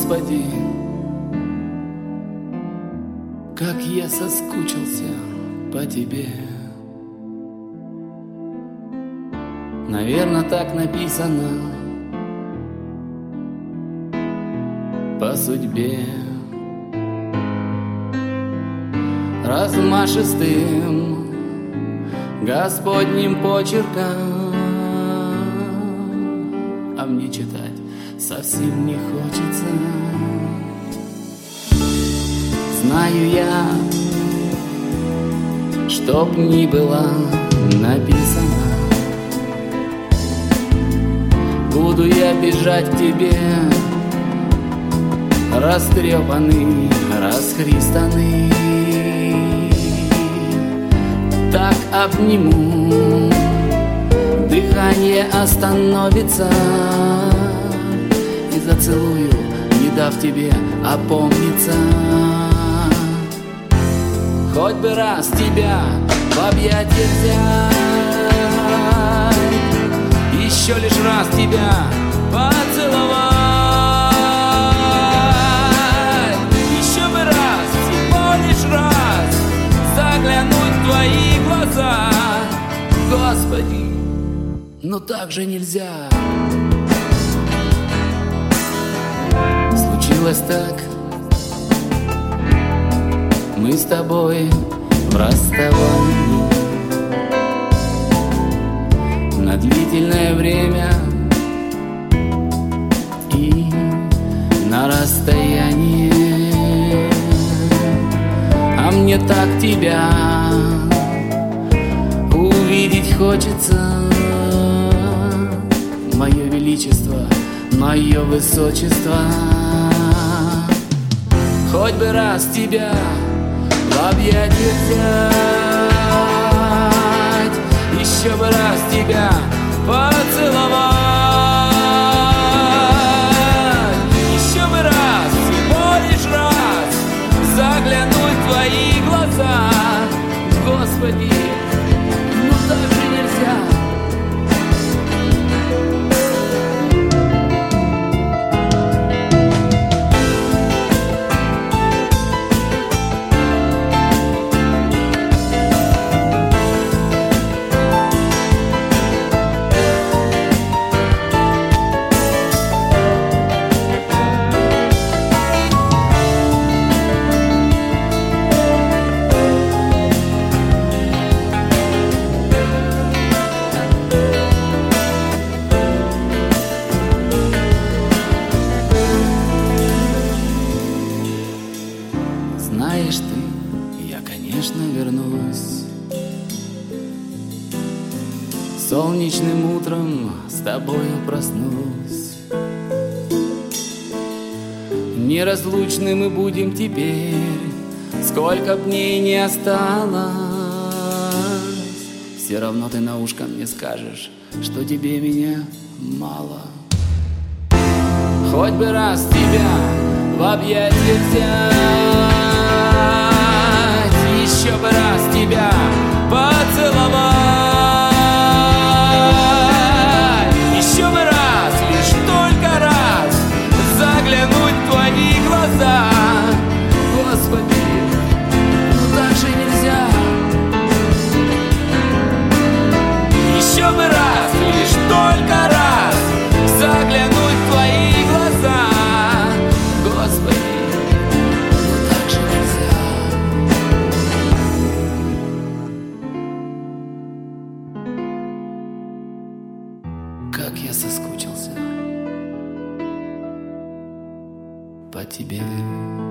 Господи, как я соскучился по Тебе. Наверно, так написано по судьбе. Размашистым Господним почерком, а мне читать совсем не хочется. Знаю я, чтоб ни было написано, буду я бежать к Тебе, растрепанный, расхристанный. Так обниму, дыхание остановится, и зацелую, не дав тебе опомниться. Хоть бы раз тебя в объятия взять, еще лишь раз тебя поцеловать. Еще бы раз, всего лишь раз заглянуть в твои глаза. Господи, но так же нельзя. Случилось так, мы с тобой в расставании на длительное время и на расстоянии. А мне так тебя увидеть хочется, мое величество, мое высочество. Хоть бы раз тебя в объятия взять, еще бы раз тебя поцеловать. Еще бы раз, всего лишь раз заглянуть в твои глаза. Господи, ну так же нельзя. Знаешь ты, я, конечно, вернусь солнечным утром, с тобою проснусь. Неразлучны мы будем теперь, сколько б дней не осталось. Все равно ты на ушко мне скажешь, что тебе меня мало. Хоть бы раз тебя в объятия взять, еще бы раз тебя поцеловать. Еще бы раз, лишь только раз заглянуть в твои глаза. Господи, ну так же нельзя. Еще бы раз, лишь только раз заглянуть в твои глаза. Господи, ну так же нельзя. Как я соскучился по тебе.